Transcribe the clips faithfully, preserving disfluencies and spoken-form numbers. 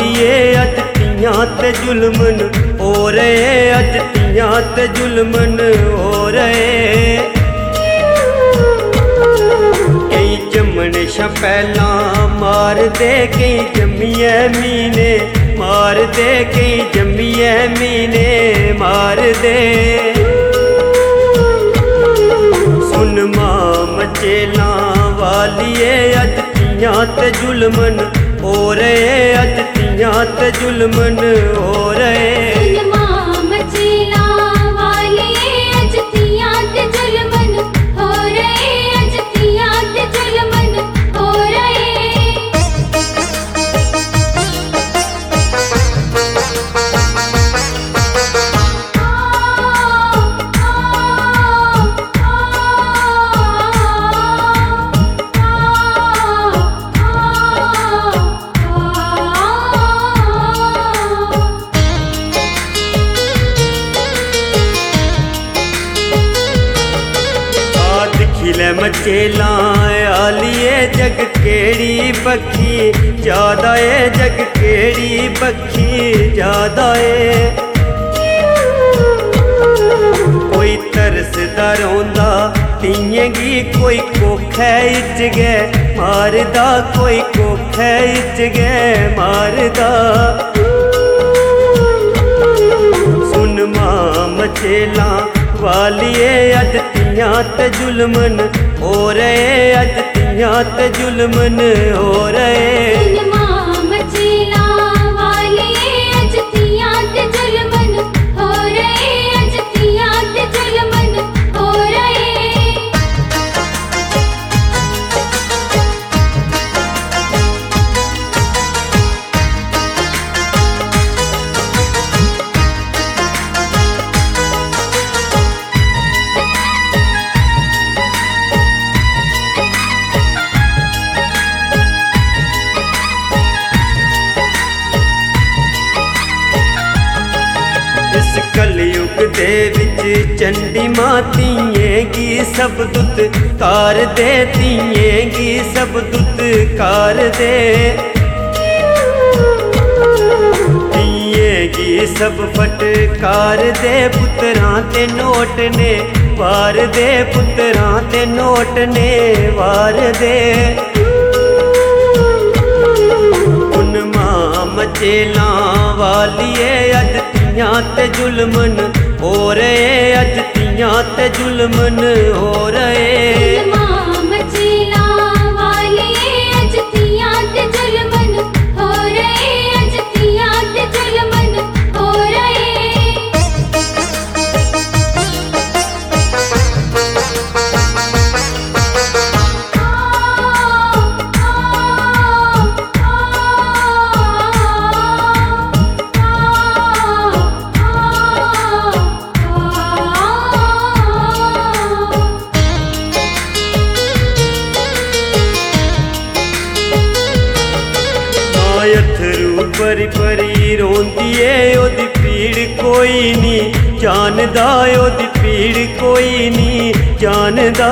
वालिए अज तियां ते जुल्मन हो रहे, अज तियां ते जुल्मन हो रहे। कई जमन शा पहला मार दे, कई जम्मिए मीने मार दे, कई जम्मिए मीने मार दे। सुन मां मचेला वालिए अज तियां ते जुल्मन हो रहे, अज तियां ते जुल्मन हो रहे। खिले मचेला आलिए जग केड़ी बखी ज्यादा है, जग केड़ी बखी ज्यादा है। कोई तरसदा रोंदा तियेंगी, कोई कोखे इच गै मारदा, कोई कोखे इच गै मारदा। सुन मां मचेला वालिए अज तियां ते जुल्मन हो रहे, अज तियां ते जुल्मन हो रहे। कलयुग दे विच चंडी मां तियेंगी सब दुत कार दे, तियेंगी सब दुत कार दे। तियेंगी सब फटकार दे, पुत्रां ते नोट ने वार दे, पुत्रां ते नोट ने वार दे। उन मां मचेला वालिए अज तियां ते जुल्मन हो रहे, अज तियां ते जुल्मन हो रहे। अथरू परी परी रोंदी है, ओदी पीड़ कोई नहीं जानदा, ओदी पीड़ कोई नहीं जानदा।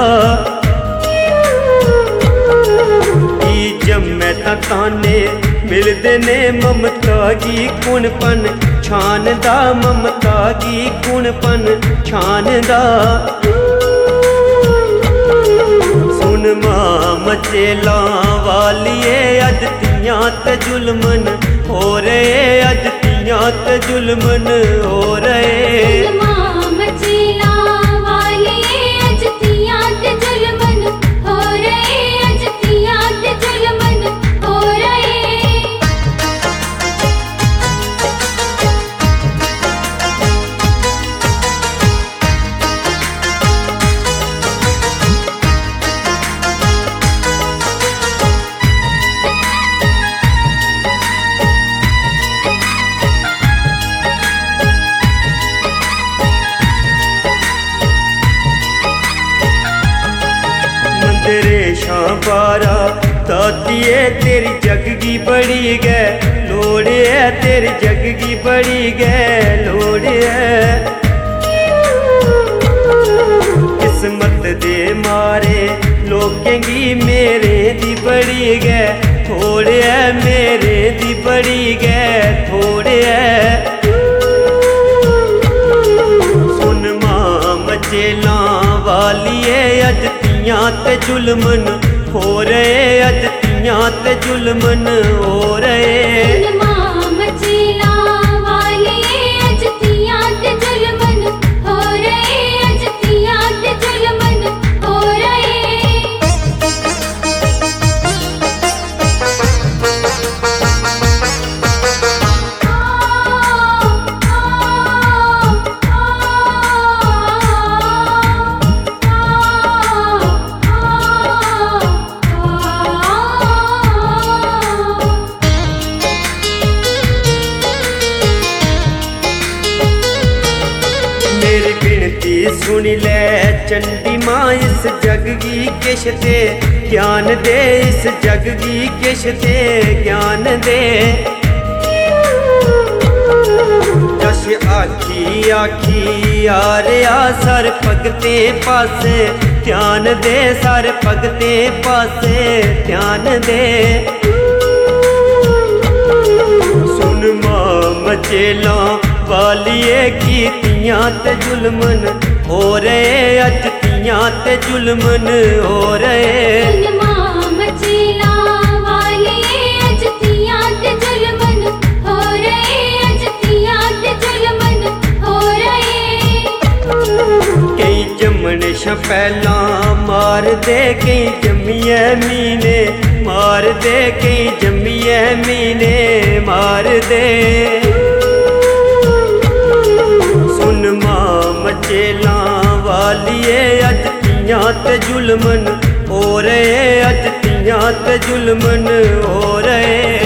ई जम्मै तां ताने मिलदे ने ममता गी कुणपन छानदा, ममता गी कुणपन छानदा। सुन मां मचेला वालिए अज तियां ते जुल्मन हो रहे, अज तियां ते जुल्मन हो रहे। बारा दादिए तेरी जगगी बड़ी गै लोड़ है, तेरी जगगी बड़ी गै लोड़ है। किस्मत दे मारे लोकें गी मेरे दी बड़ी गै थोड़े है मेरे दी बड़ी गै थोड़े है। सुन मां मचेला वालिए अज तियां ते जुल्मन हो रहे, अज तियां ते जुल्मन हो रहे। मेरी बिनती सुन ले चंडी मां इस जग गी किश ते ज्ञान दे, इस जग गी किश ते ज्ञान दे। जश आखी आखी आ रहा सर भगते पासे ध्यान दे, सर भगते पासे ध्यान दे। सुन मां मचेला वालिए की तियां ते जुल्मन हो रहे, अज तियां ते जुल्मन हो रहे। कई जमन शा पहला मार दे, कई जम्मिए मीने मार दे, कई जम्मिए मीने मार दे। सुन मां मचेला वालिए अज तियां ते जुल्मन हो रहे, अज तियां ते जुल्मन हो रहे।